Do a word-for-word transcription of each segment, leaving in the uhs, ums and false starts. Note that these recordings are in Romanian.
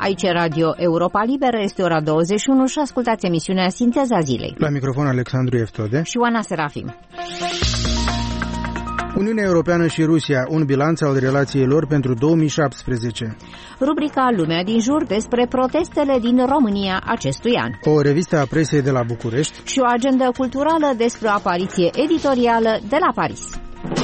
Aici e Radio Europa Liberă, este ora douăzeci și unu și ascultați emisiunea Sinteza Zilei. La microfon Alexandru Eftode și Oana Serafim. Uniunea Europeană și Rusia, un bilanț al relației lor pentru două mii șaptesprezece. Rubrica Lumea din jur despre protestele din România acestui an. O revistă a presei de la București. Și o agendă culturală despre o apariție editorială de la Paris.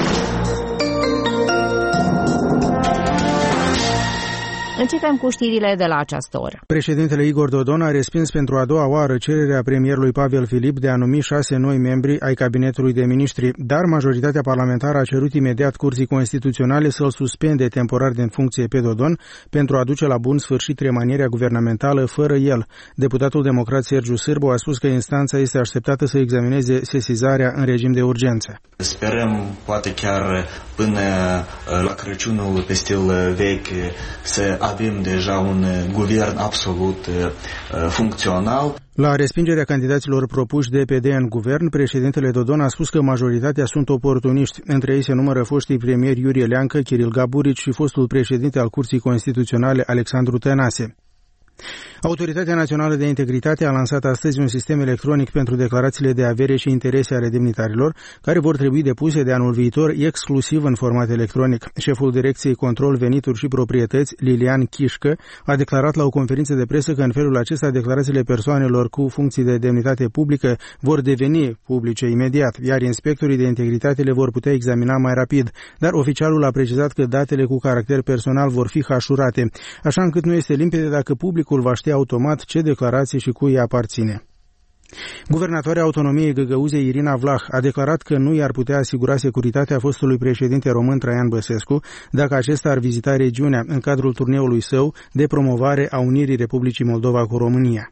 Începem cu știrile de la această oră. Președintele Igor Dodon a respins pentru a doua oară cererea premierului Pavel Filip de a numi șase noi membri ai cabinetului de miniștri, dar majoritatea parlamentară a cerut imediat Curții Constituționale să-l suspende temporar din funcție pe Dodon pentru a duce la bun sfârșit remanierea guvernamentală fără el. Deputatul democrat Sergiu Sârbu a spus că instanța este așteptată să examineze sesizarea în regim de urgență. Sperăm, poate chiar până la Crăciunul pe stil vechi, să avem deja un guvern absolut funcțional. La respingerea candidaților propuși de P D în guvern, președintele Dodon a spus că majoritatea sunt oportuniști. Între ei se numără foștii premieri Iurie Leancă, Kiril Gaburici și fostul președinte al Curții Constituționale Alexandru Tănase. Autoritatea Națională de Integritate a lansat astăzi un sistem electronic pentru declarațiile de avere și interese ale demnitarilor, care vor trebui depuse de anul viitor exclusiv în format electronic. Șeful Direcției Control, Venituri și Proprietăți, Lilian Chișcă, a declarat la o conferință de presă că în felul acesta declarațiile persoanelor cu funcții de demnitate publică vor deveni publice imediat, iar inspectorii de integritate le vor putea examina mai rapid, dar oficialul a precizat că datele cu caracter personal vor fi hașurate, așa încât nu este limpede dacă publicul va ști automat ce declarație și cui aparține. Guvernatoarea Autonomiei Găgăuzei Irina Vlah a declarat că nu i-ar putea asigura securitatea fostului președinte român Traian Băsescu dacă acesta ar vizita regiunea în cadrul turneului său de promovare a unirii Republicii Moldova cu România.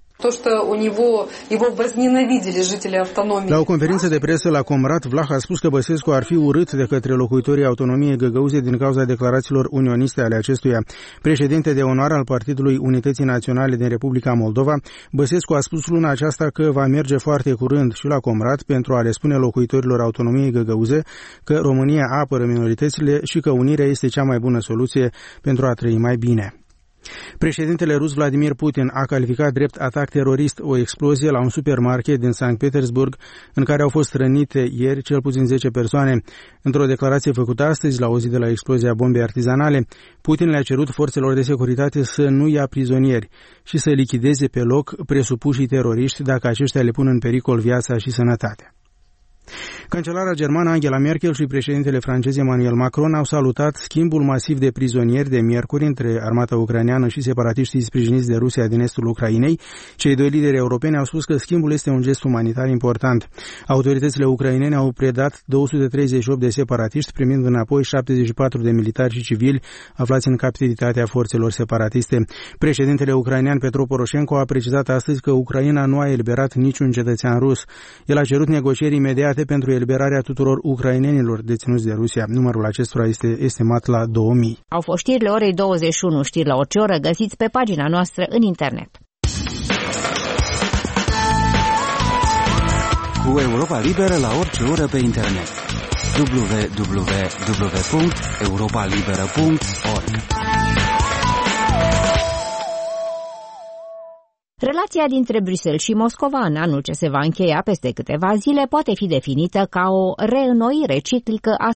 La o conferință de presă la Comrat, Vlah a spus că Băsescu ar fi urât de către locuitorii Autonomiei Găgăuze din cauza declarațiilor unioniste ale acestuia. Președinte de onoare al Partidului Unității Naționale din Republica Moldova, Băsescu a spus luna aceasta că va merge foarte curând și la Comrat pentru a le spune locuitorilor Autonomiei Găgăuze că România apără minoritățile și că unirea este cea mai bună soluție pentru a trăi mai bine. Președintele rus Vladimir Putin a calificat drept atac terorist o explozie la un supermarket din Sankt Petersburg în care au fost rănite ieri cel puțin zece persoane. Într-o declarație făcută astăzi la o zi de la explozia bombei artizanale, Putin le-a cerut forțelor de securitate să nu ia prizonieri și să lichideze pe loc presupușii teroriști dacă aceștia le pun în pericol viața și sănătatea. Cancelara germană Angela Merkel și președintele francez Emmanuel Macron au salutat schimbul masiv de prizonieri de miercuri între armata ucraineană și separatiștii sprijiniți de Rusia din estul Ucrainei. Cei doi lideri europeni au spus că schimbul este un gest umanitar important. Autoritățile ucrainene au predat două sute treizeci și opt de separatiști, primind înapoi șaptezeci și patru de militari și civili aflați în captivitatea forțelor separatiste. Președintele ucrainean Petro Poroșenko a precizat astăzi că Ucraina nu a eliberat niciun cetățean rus. El a cerut negocieri imediate pentru eliberarea tuturor ucrainenilor deținuți de Rusia. Numărul acestora este estimat la două mii. Au fost știrile orei douăzeci și unu, știri la orice oră, găsiți pe pagina noastră în internet. Cu Europa Liberă la orice oră pe internet. w w w punct europa liberă punct org. Relația dintre Bruxelles și Moscova în anul ce se va încheia peste câteva zile poate fi definită ca o reînnoire ciclică a